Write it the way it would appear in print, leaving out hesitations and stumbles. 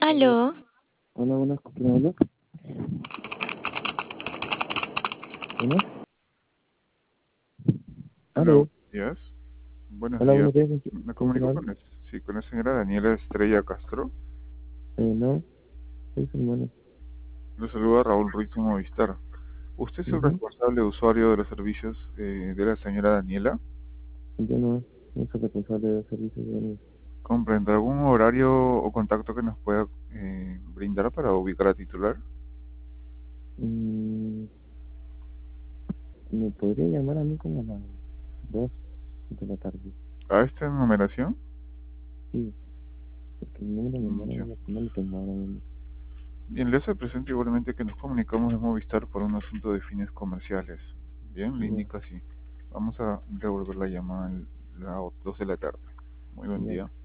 Hola, Aló, hola, buenas, ¿con quién hablo? ¿Buenas? Hola, Aló, buenos días. Buenos hola, días. buenos días, Me ¿con quién comunico hablo? con sí, con la señora Daniela Estrella Castro. No, soy su hermano. Le saluda Raúl Ruiz de Movistar. ¿Usted es el Ujú. responsable usuario de los servicios de la señora Daniela? Yo no soy responsable de servicios de niños. ¿Comprende algún horario o contacto que nos pueda brindar para ubicar a titular? Mm, ¿Me podría llamar a mí como a las 2 de la tarde? ¿A esta numeración? Sí, porque el número de mi hermano Ya. no lo tengo ahora mismo. Bien, le hace presente igualmente que nos comunicamos de Movistar por un asunto de fines comerciales. Bien, le Ya, indico así. Vamos a devolver la llamada a las 2 de la tarde. Muy buen ya. día.